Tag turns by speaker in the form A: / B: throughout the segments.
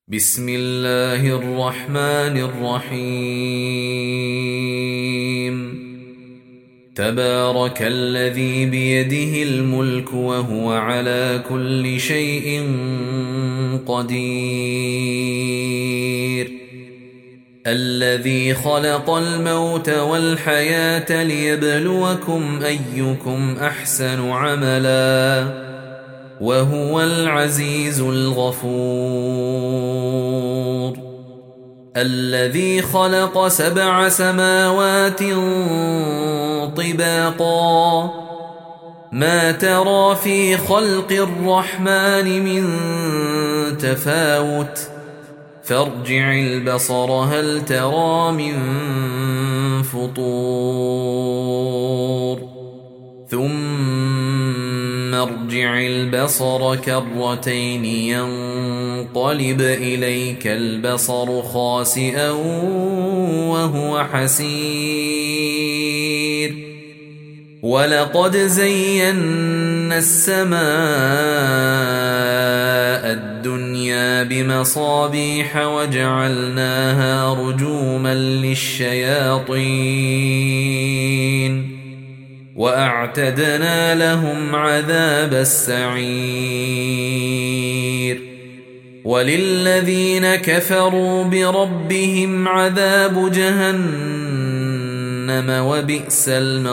A: بسم الله الرحمن الرحيم تبارك الذي بيده الملك وهو على كل شيء قدير الذي خلق الموت والحياة ليبلوكم أيكم أحسن عملا وهو العزيز الغفور الذي خلق 7 سماوات طباقا ما ترى في خلق الرحمن من تفاوت فارجع البصر هل ترى من فطور ثم ارجع البصر كرتين ينقلب إليك البصر خاسئا وهو حسير ولقد زينا السماء الدنيا بمصابيح وجعلناها رجوما للشياطين وأعتدنا لهم عذاب السعير وللذين كفروا بربهم عذاب جهنم وبئس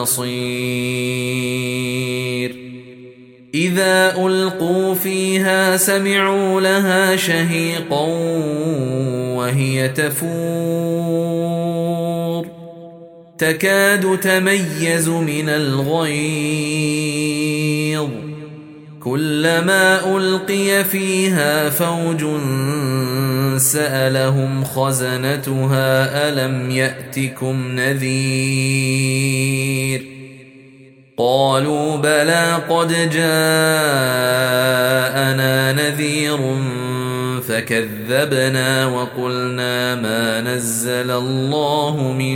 A: المصير إذا ألقوا فيها سمعوا لها شهيقا وهي تفور تكاد تميز من الغيظ كلما ألقي فيها فوج سألهم خزنتها ألم يأتكم نذير قالوا بلى قد جاءنا نذير فكذبنا وقلنا ما نزل الله من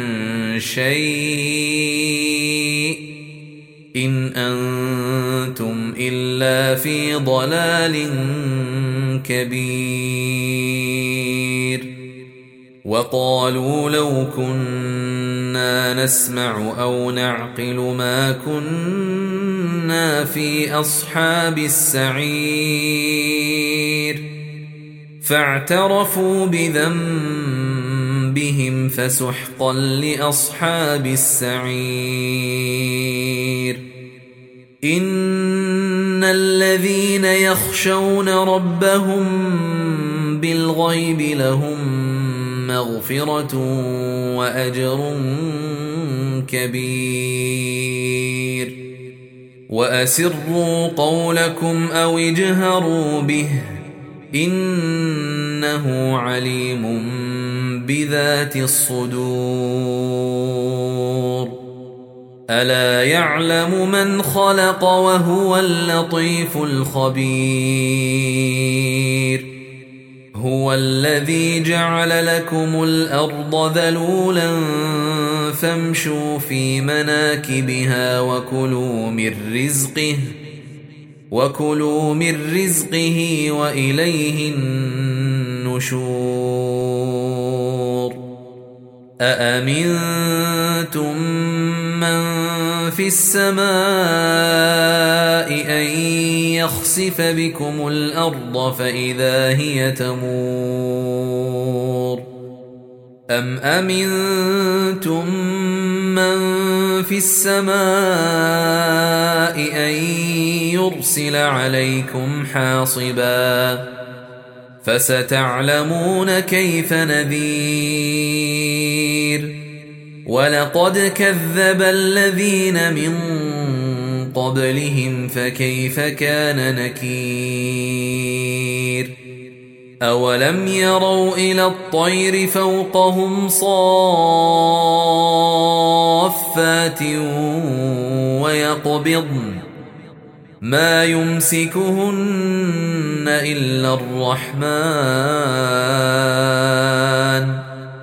A: شيء إن أنتم إلا في ضلال كبير وقالوا لو كنا نسمع أو نعقل ما كنا في أصحاب السعير فاعترفوا بذنبهم فسحقا لأصحاب السعير إن الذين يخشون ربهم بالغيب لهم مغفرة وأجر كبير وأسروا قولكم أو اجهروا به إنه عليم بذات الصدور ألا يعلم من خلق وهو اللطيف الخبير هو الذي جعل لكم الأرض ذلولا فامشوا في مناكبها وكلوا من رزقه وإليه النشور أأمنتم من في السماء أن يخسف بكم الأرض فإذا هي تمور أم أمنتم من في السماء أن يرسل عليكم حاصبا فستعلمون كيف نذير ولقد كذب الذين من قبلهم فكيف كان نكير أولم يروا إلى الطير فوقهم صافات ويقبضن ما يمسكهن إلا الرحمن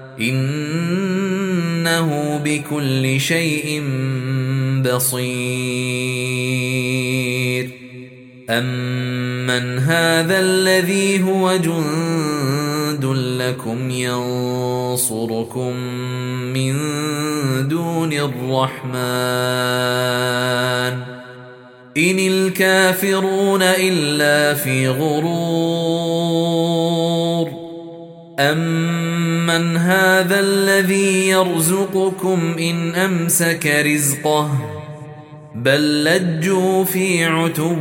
A: إنه بكل شيء بصير أمن هذا الذي هو جند لكم ينصركم من دون الرحمن إن الكافرون إلا في غرور أمن هذا الذي يرزقكم إن أمسك رزقه بل لجوا في عتو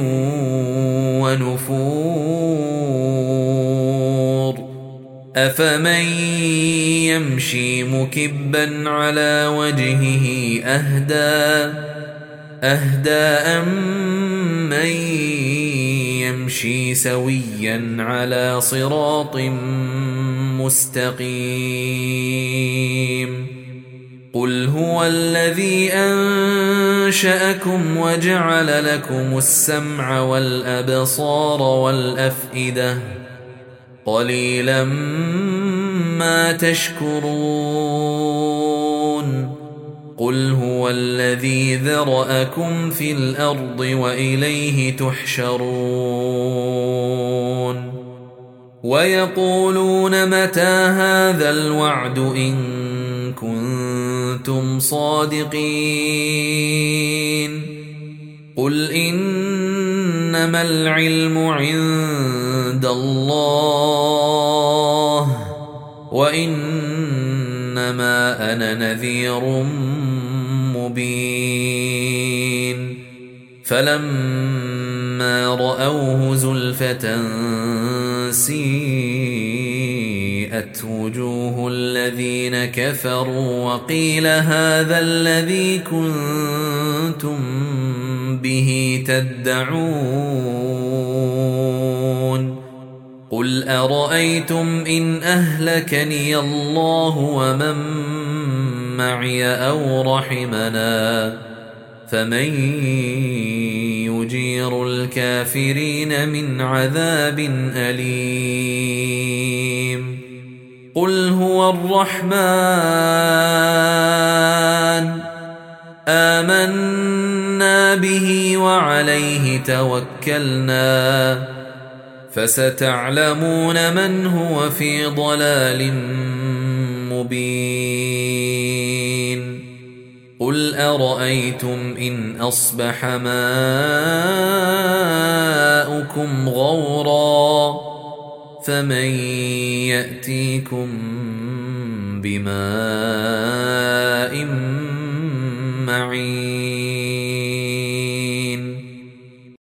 A: ونفور أفمن يمشي مكبا على وجهه أهدى أمن يمشي سويا على صراط مستقيم قل هو الذي أنشأكم وجعل لكم السمع والأبصار والأفئدة قليلا ما تشكرون قل هو الذي ذرأكم في الأرض وإليه تحشرون ويقولون متى هذا الوعد إن كنتم صادقين قل إنما العلم عند الله وإنما أنا نذير مبين فلما رأوه زلفة سيئت وجوه الذين كفروا وقيل هذا الذي كنتم به تدعون قل أرأيتم إن أهلكني الله ومن معي أو رحمنا فمن يجير الكافرين من عذاب أليم قل هو الرحمن آمنا به وعليه توكلنا فستعلمون من هو في ضلال مبين قل أرأيتم إن أصبح ماؤكم غورا فمن يأتيكم بماء